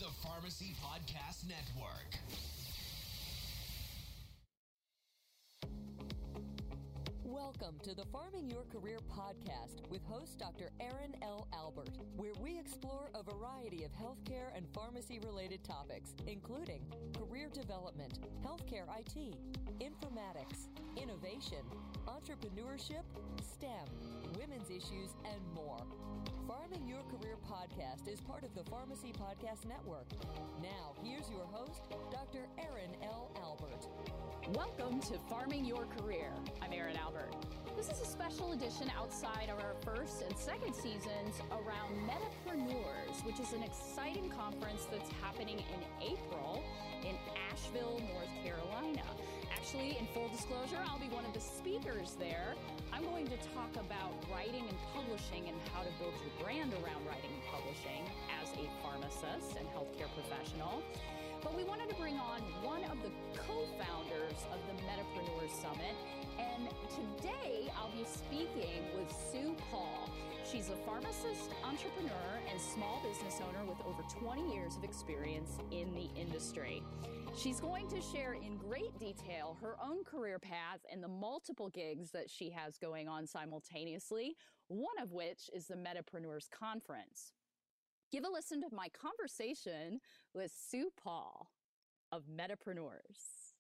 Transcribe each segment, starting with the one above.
the Pharmacy Podcast Network. Welcome to the Farming Your Career podcast with host Dr. Aaron L. Albert, where we explore a variety of healthcare and pharmacy-related topics, including career development, healthcare IT, informatics, innovation, entrepreneurship, STEM, women's issues, and more. Farming Your Career podcast is part of the Pharmacy Podcast Network. Now, here's your host, Dr. Aaron L. Albert. Welcome to Farming Your Career. I'm Aaron Albert. This is a special edition outside of our first and second seasons around Metapreneurs, which is an exciting conference that's happening in April in Asheville, North Carolina. Actually, in full disclosure, I'll be one of the speakers there. I'm going to talk about writing and publishing and how to build your brand around writing and publishing as a pharmacist and healthcare professional. But we wanted to bring on one of the co-founders of the Metapreneurs Summit. And today I'll be speaking with Sue Paul. She's a pharmacist, entrepreneur, and small business owner with over 20 years of experience in the industry. She's going to share in great detail her own career path and the multiple gigs that she has going on simultaneously, one of which is the Metapreneurs Conference. Give a listen to my conversation with Sue Paul of Metapreneurs.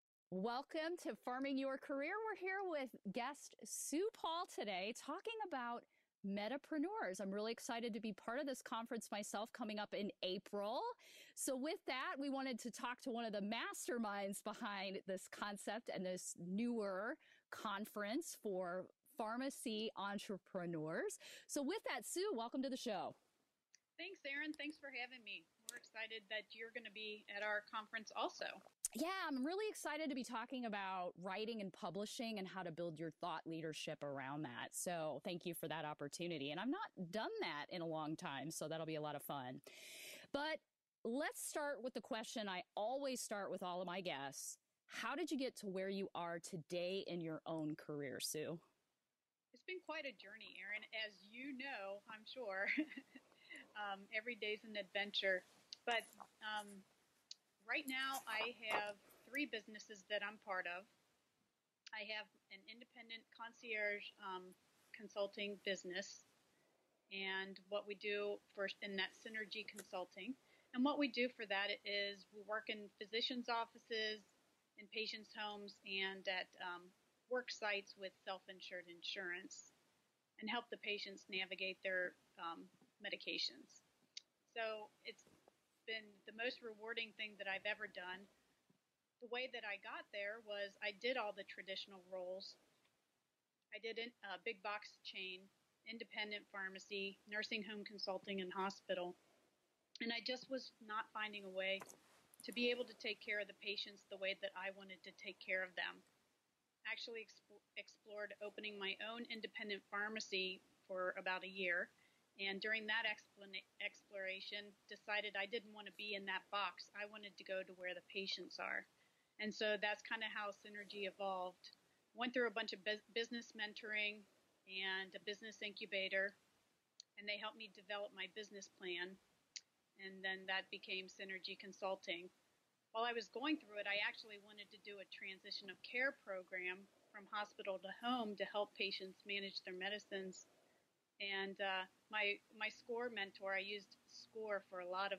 Welcome to Farming Your Career. We're here with guest Sue Paul today talking about Metapreneurs. I'm really excited to be part of this conference myself coming up in April. So with that, we wanted to talk to one of the masterminds behind this concept and this newer conference for pharmacy entrepreneurs. So with that, Sue, welcome to the show. Thanks, Aaron. Thanks for having me. We're excited that you're going to be at our conference also. Yeah, I'm really excited to be talking about writing and publishing and how to build your thought leadership around that. So thank you for that opportunity. And I've not done that in a long time, so that'll be a lot of fun. But let's start with the question I always start with all of my guests. How did you get to where you are today in your own career, Sue? It's been quite a journey, Aaron. As you know, I'm sure, every day's an adventure. But right now, I have 3 businesses that I'm part of. I have an independent concierge consulting business, and what we do first in that Synergy Consulting. And what we do for that is we work in physicians' offices, in patients' homes, and at work sites with self-insured insurance, and help the patients navigate their medications. So it's been the most rewarding thing that I've ever done. The way that I got there was I did all the traditional roles. I did a big box chain, independent pharmacy, nursing home consulting, and hospital. And I just was not finding a way to be able to take care of the patients the way that I wanted to take care of them. Actually explored opening my own independent pharmacy for about a year. And during that exploration, decided I didn't want to be in that box. I wanted to go to where the patients are. And so that's kind of how Synergy evolved. Went through a bunch of business mentoring and a business incubator, and they helped me develop my business plan. And then that became Synergy Consulting. While I was going through it, I actually wanted to do a transition of care program from hospital to home to help patients manage their medicines. And my SCORE mentor, I used SCORE for a lot of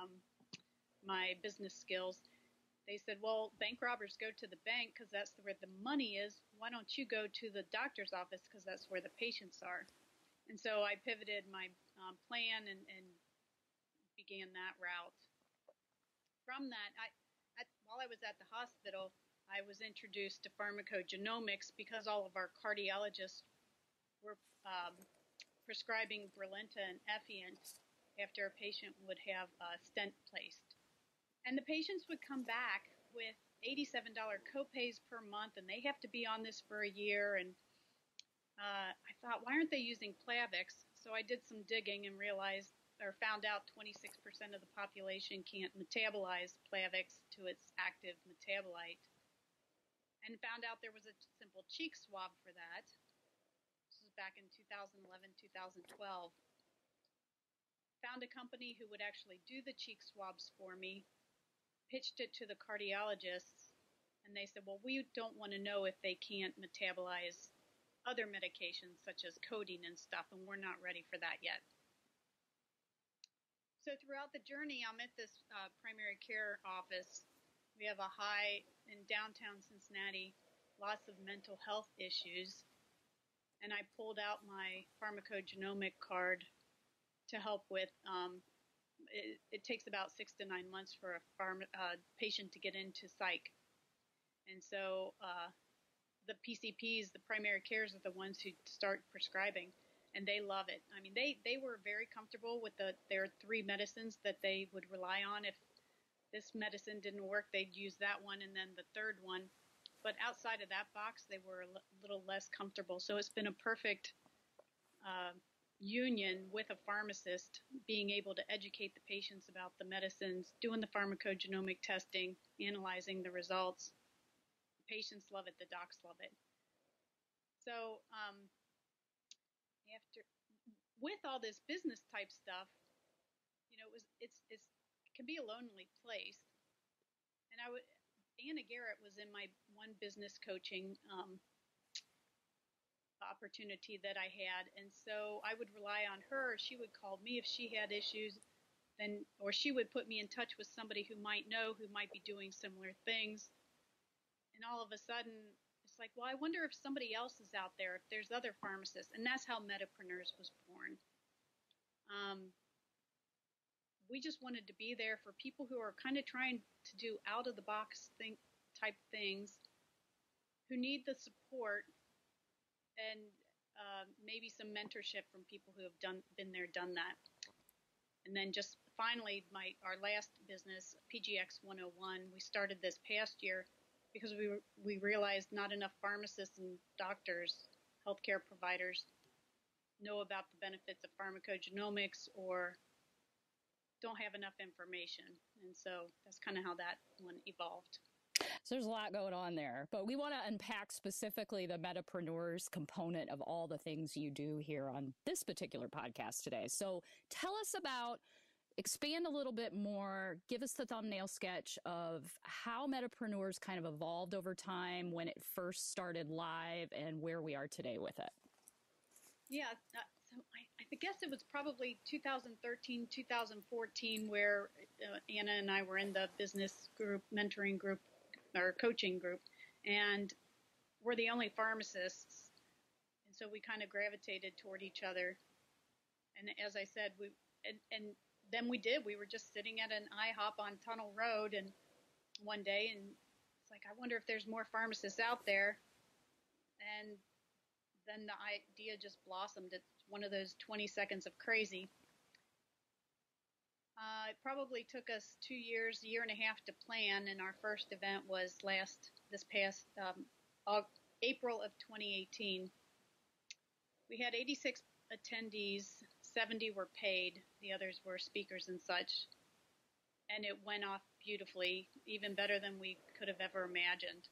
my business skills. They said, well, bank robbers go to the bank because that's where the money is. Why don't you go to the doctor's office because that's where the patients are? And so I pivoted my plan and began that route. From that, while I was at the hospital, I was introduced to pharmacogenomics because all of our cardiologists were prescribing Brilinta and Effient after a patient would have a stent placed. And the patients would come back with $87 copays per month, and they have to be on this for a year. And I thought, why aren't they using Plavix? So I did some digging and found out 26% of the population can't metabolize Plavix to its active metabolite. And found out there was a simple cheek swab for that. This was back in 2011, 2012. found a company who would actually do the cheek swabs for me, pitched it to the cardiologists, and they said, well, we don't want to know if they can't metabolize other medications such as codeine and stuff, and we're not ready for that yet. So throughout the journey, I'm at this primary care office. We have a high in downtown Cincinnati, lots of mental health issues, and I pulled out my pharmacogenomic card to help with it takes about 6 to 9 months for a patient to get into psych. And so the PCPs, the primary cares, are the ones who start prescribing, and they love it. I mean, they were very comfortable with their 3 medicines that they would rely on. If this medicine didn't work, they'd use that one and then the third one. But outside of that box, they were a little less comfortable. So it's been a perfect union with a pharmacist, being able to educate the patients about the medicines, doing the pharmacogenomic testing, analyzing the results. The patients love it, the docs love it. So with all this business type stuff, you know, it can be a lonely place. And Anna Garrett was in my one business coaching opportunity that I had, and so I would rely on her. She would call me if she had issues, or she would put me in touch with somebody who might be doing similar things. And all of a sudden, it's like, well, I wonder if somebody else is out there, if there's other pharmacists. And that's how Metapreneurs was born. We just wanted to be there for people who are kind of trying to do out-of-the-box type things, who need the support and maybe some mentorship from people who have been there, done that. And then just finally, our last business, PGX 101, we started this past year because we realized not enough pharmacists and doctors, healthcare providers, know about the benefits of pharmacogenomics or don't have enough information. And so that's kind of how that one evolved. So there's a lot going on there, but we want to unpack specifically the Metapreneurs component of all the things you do here on this particular podcast today. So tell us expand a little bit more, give us the thumbnail sketch of how Metapreneurs kind of evolved over time, when it first started live, and where we are today with it. Yeah, so I guess it was probably 2013, 2014, where Anna and I were in the business group, mentoring group, or coaching group, and we're the only pharmacists, and so we kind of gravitated toward each other. And as I said, then we were just sitting at an IHOP on Tunnel Road, and one day, and it's like, I wonder if there's more pharmacists out there. And then the idea just blossomed. It's one of those 20 seconds of crazy. It probably took us 2 years, a year and a half to plan, and our first event was this past April of 2018. We had 86 attendees, 70 were paid, the others were speakers and such, and it went off beautifully, even better than we could have ever imagined.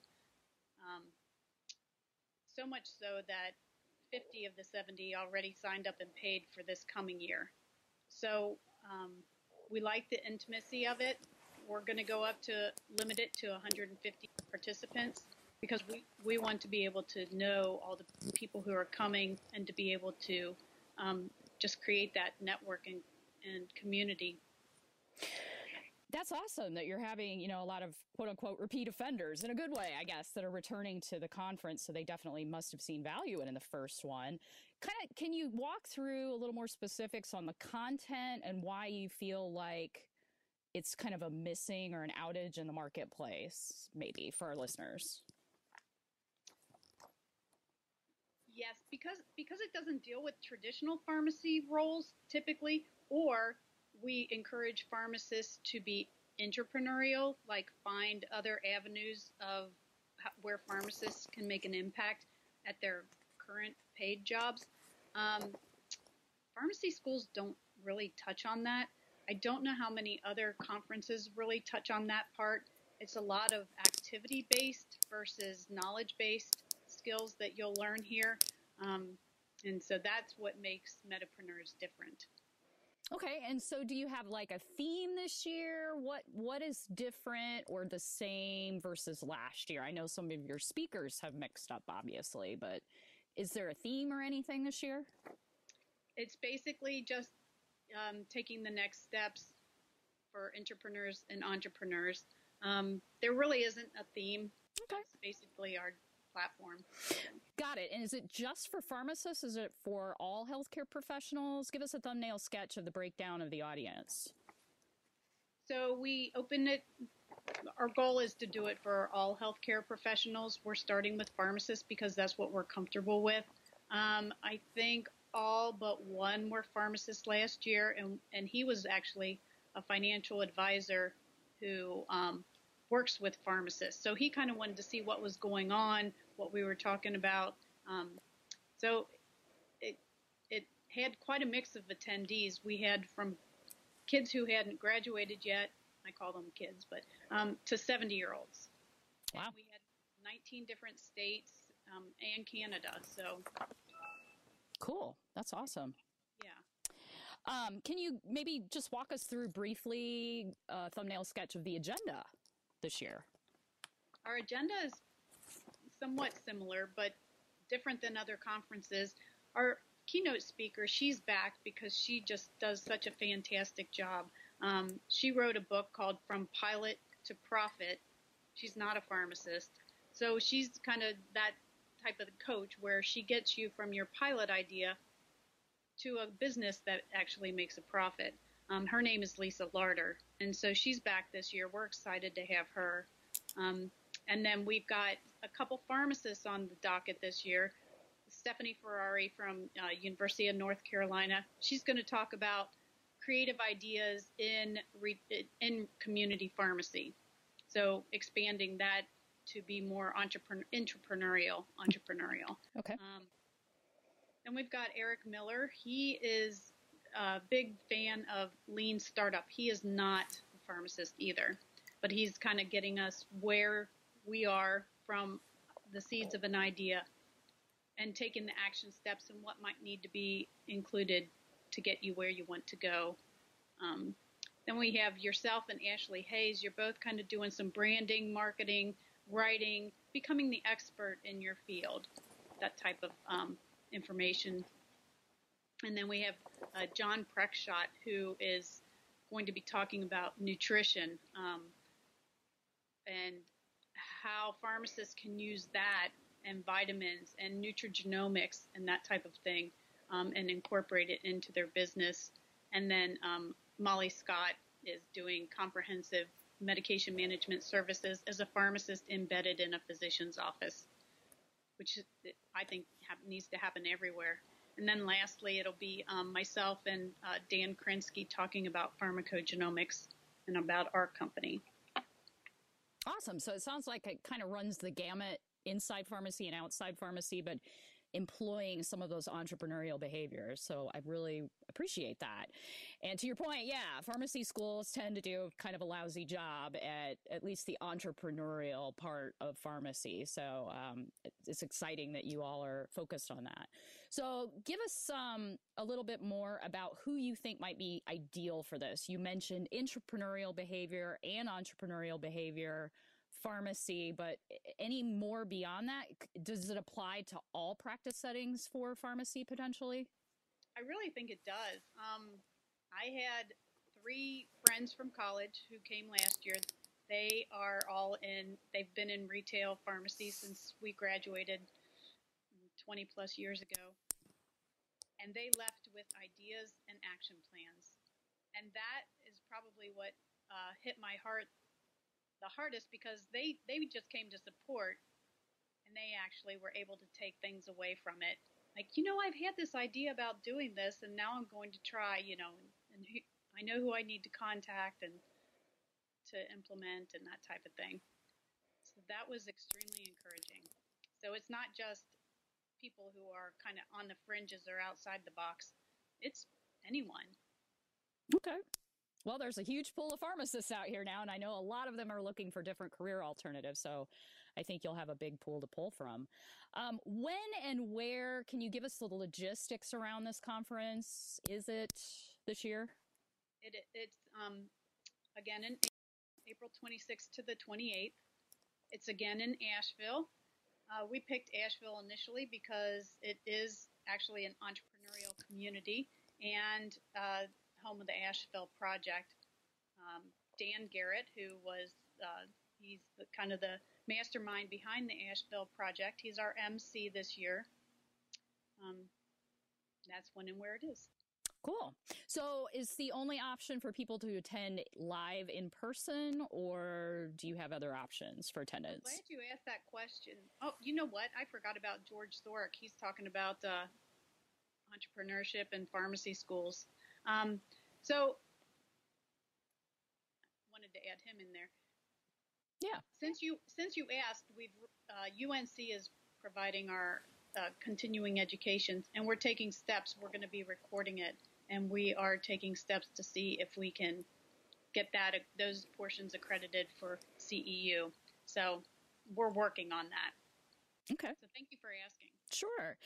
So much so that 50 of the 70 already signed up and paid for this coming year. So we like the intimacy of it. We're going to go up to limit it to 150 participants because we want to be able to know all the people who are coming and to be able to just create that network and community. That's awesome that you're having, a lot of quote unquote repeat offenders in a good way, I guess, that are returning to the conference. So they definitely must have seen value in the first one. Can you walk through a little more specifics on the content and why you feel like it's kind of a missing or an outage in the marketplace, maybe for our listeners? Yes, because it doesn't deal with traditional pharmacy roles typically, or we encourage pharmacists to be entrepreneurial, like find other avenues of where pharmacists can make an impact at their current paid jobs. Pharmacy schools don't really touch on that. I don't know how many other conferences really touch on that part. It's a lot of activity-based versus knowledge-based skills that you'll learn here. And so that's what makes Metapreneurs different. Okay, and so do you have like a theme this year? What is different or the same versus last year? I know some of your speakers have mixed up, obviously, but is there a theme or anything this year? It's basically just taking the next steps for entrepreneurs and entrepreneurs. There really isn't a theme. Okay. It's basically our platform. Got it. And is it just for pharmacists? Is it for all healthcare professionals? Give us a thumbnail sketch of the breakdown of the audience. So we opened it. Our goal is to do it for all healthcare professionals. We're starting with pharmacists because that's what we're comfortable with. I think all but one were pharmacists last year, and he was actually a financial advisor who works with pharmacists. So he kind of wanted to see what was going on, what we were talking about. So it had quite a mix of attendees. We had from kids who hadn't graduated yet, I call them kids, but to 70-year-olds. Wow. And we had 19 different states and Canada. So cool. That's awesome. yeah. Can you maybe just walk us through briefly a thumbnail sketch of the agenda this year? Our agenda is somewhat similar, but different than other conferences. Our keynote speaker, she's back because she just does such a fantastic job. She wrote a book called From Pilot to Profit. She's not a pharmacist. So she's kind of that type of coach where she gets you from your pilot idea to a business that actually makes a profit. Her name is Lisa Larder, and so she's back this year. We're excited to have her. And then we've got a couple pharmacists on the docket this year. Stephanie Ferrari from University of North Carolina. She's going to talk about creative ideas in community pharmacy. So expanding that to be more entrepreneurial. Okay. And we've got Eric Miller. He is a big fan of lean startup. He is not a pharmacist either, but he's kind of getting us where we are from the seeds of an idea and taking the action steps and what might need to be included to get you where you want to go. Then we have yourself and Ashley Hayes. You're both kind of doing some branding, marketing, writing, becoming the expert in your field, that type of information. And then we have John Preckshot, who is going to be talking about nutrition and how pharmacists can use that and vitamins and nutrigenomics and that type of thing and incorporate it into their business. And then Molly Scott is doing comprehensive medication management services as a pharmacist embedded in a physician's office, which I think needs to happen everywhere. And then lastly, it'll be myself and Dan Krinsky talking about pharmacogenomics and about our company. Awesome. So it sounds like it kind of runs the gamut inside pharmacy and outside pharmacy, but employing some of those entrepreneurial behaviors. So I really appreciate that. And to your point, yeah, pharmacy schools tend to do kind of a lousy job at least the entrepreneurial part of pharmacy. So it's exciting that you all are focused on that. So give us a little bit more about who you think might be ideal for this. You mentioned entrepreneurial behavior and entrepreneurial behavior, pharmacy, but any more beyond that? Does it apply to all practice settings for pharmacy potentially? I really think it does. I had 3 friends from college who came last year. They've been in retail pharmacy since we graduated 20 plus years ago. And they left with ideas and action plans. And that is probably what hit my heart the hardest, because they just came to support, and they actually were able to take things away from it. Like, I've had this idea about doing this, and now I'm going to try, and I know who I need to contact and to implement and that type of thing. So that was extremely encouraging. So it's not just people who are kind of on the fringes or outside the box. It's anyone. Okay. Well, there's a huge pool of pharmacists out here now, and I know a lot of them are looking for different career alternatives. So I think you'll have a big pool to pull from. When and where, can you give us the logistics around this conference? Is it this year? It's again in April 26th to the 28th. It's again in Asheville. We picked Asheville initially because it is actually an entrepreneurial community and home of the Asheville Project. Dan Garrett, who was he's kind of the mastermind behind the Asheville Project. He's our MC this year. That's when and where it is. Cool. So is the only option for people to attend live in person, or do you have other options for attendance? I'm glad you asked that question. Oh, you know what? I forgot about George Thorick. He's talking about entrepreneurship and pharmacy schools. So wanted to add him in there. Yeah. Since you asked, UNC is providing our continuing education, and we're taking steps. We're going to be recording it, and we are taking steps to see if we can get those portions accredited for CEU. So we're working on that. Okay. So thank you for asking. Sure.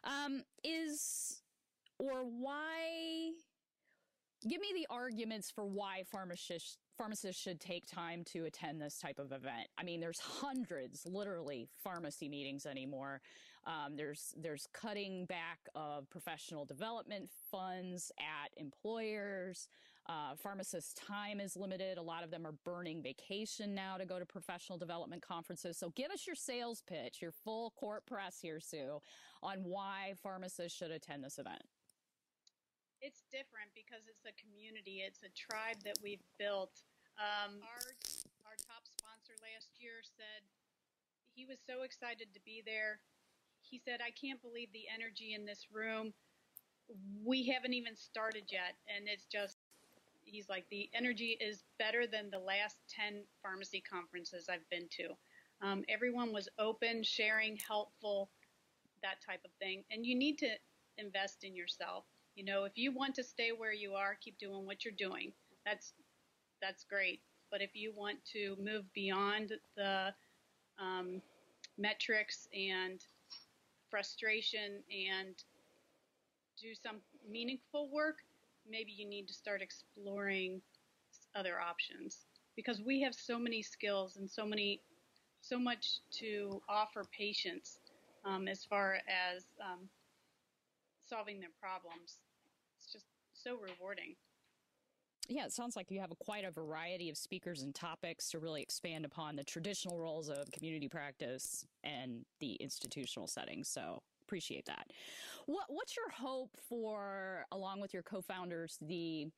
Give me the arguments for why pharmacists should take time to attend this type of event. I mean, there's hundreds, literally, pharmacy meetings anymore. There's cutting back of professional development funds at employers. Pharmacists' time is limited. A lot of them are burning vacation now to go to professional development conferences. So give us your sales pitch, your full court press here, Sue, on why pharmacists should attend this event. It's different because it's a community. It's a tribe that we've built. Our top sponsor last year said he was so excited to be there. He said, I can't believe the energy in this room. We haven't even started yet. And it's just, he's like, the energy is better than the last 10 pharmacy conferences I've been to. Everyone was open, sharing, helpful, that type of thing. And you need to invest in yourself. You know, if you want to stay where you are, keep doing what you're doing. That's great. But if you want to move beyond the metrics and frustration and do some meaningful work, maybe you need to start exploring other options, because we have so many skills and so much to offer patients as far as solving their problems. It's just so rewarding. Yeah, it sounds like you have quite a variety of speakers and topics to really expand upon the traditional roles of community practice and the institutional setting. So appreciate that. What's your hope for, along with your co-founders, the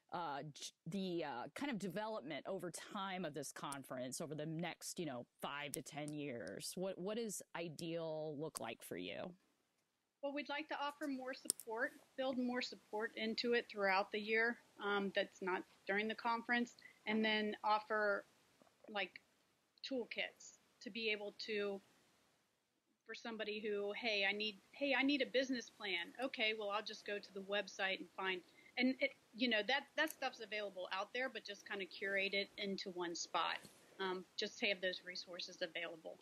kind of development over time of this conference over the next, 5 to 10 years? What does ideal look like for you? Well, we'd like to offer more support, build more support into it throughout the year that's not during the conference, and then offer like toolkits to be able to, for somebody who, hey, I need a business plan. Okay, well, I'll just go to the website and find, and it, that stuff's available out there, but just kind of curate it into one spot. Just have those resources available.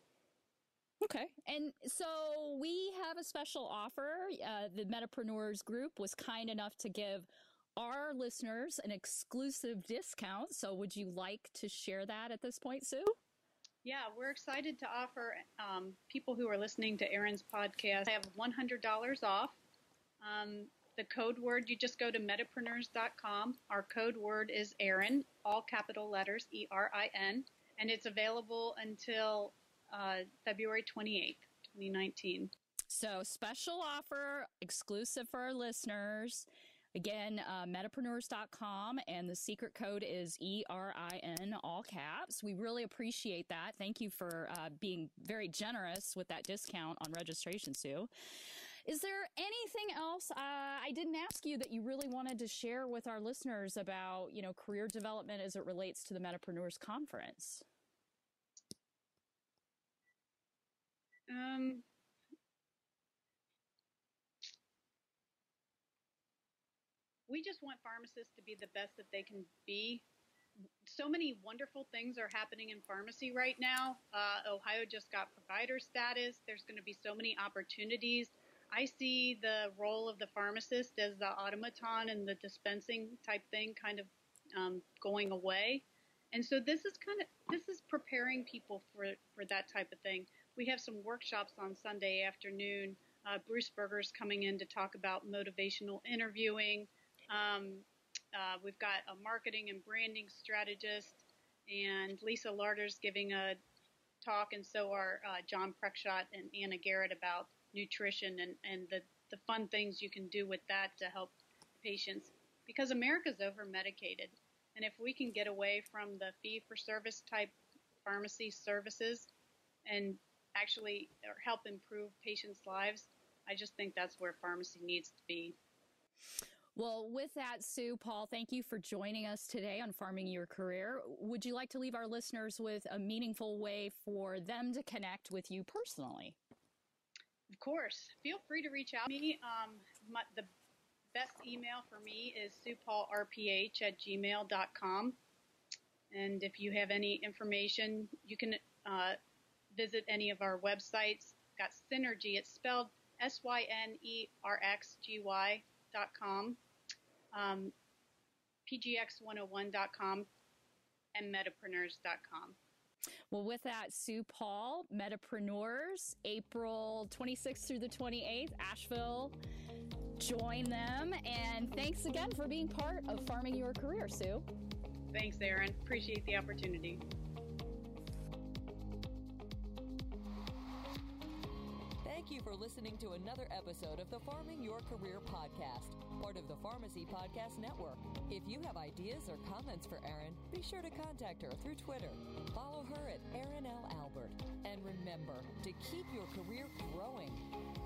Okay. And so we have a special offer. The Metapreneurs Group was kind enough to give our listeners an exclusive discount. So would you like to share that at this point, Sue? Yeah, we're excited to offer people who are listening to Erin's podcast, I have $100 off. The code word, you just go to metapreneurs.com. Our code word is Erin, all capital letters, ERIN, and it's available until February 28th, 2019. So special offer, exclusive for our listeners. Again, metapreneurs.com, and the secret code is ERIN, all caps. We really appreciate that. Thank you for being very generous with that discount on registration, Sue. Is there anything else I didn't ask you that you really wanted to share with our listeners about, career development as it relates to the Metapreneurs Conference? We just want pharmacists to be the best that they can be. So many wonderful things are happening in pharmacy right now. Ohio just got provider status. There's going to be so many opportunities. I see the role of the pharmacist as the automaton and the dispensing type thing kind of going away. And so this is preparing people for that type of thing. We have some workshops on Sunday afternoon. Bruce Berger's coming in to talk about motivational interviewing. We've got a marketing and branding strategist, and Lisa Larder's giving a talk, and so are John Preckshot and Anna Garrett about nutrition and the fun things you can do with that to help patients, because America's over-medicated. And if we can get away from the fee-for-service type pharmacy services and actually help improve patients' lives, I just think that's where pharmacy needs to be. Well, with that, Sue, Paul, thank you for joining us today on Farming Your Career. Would you like to leave our listeners with a meaningful way for them to connect with you personally? Of course. Feel free to reach out to me. The best email for me is suepaulrph@gmail.com. And if you have any information, you can visit any of our websites. Got Synergy. It's spelled SYNERXGY.com, PGX101.com, and Metapreneurs.com. Well, with that, Sue Paul, Metapreneurs, April 26th through the 28th, Asheville. Join them. And thanks again for being part of Farming Your Career, Sue. Thanks, Erin. Appreciate the opportunity. Thank you for listening to another episode of the Farming Your Career podcast, part of the Pharmacy Podcast Network. If you have ideas or comments for Erin, be sure to contact her through Twitter. Follow her at Erin L. Albert. And remember to keep your career growing.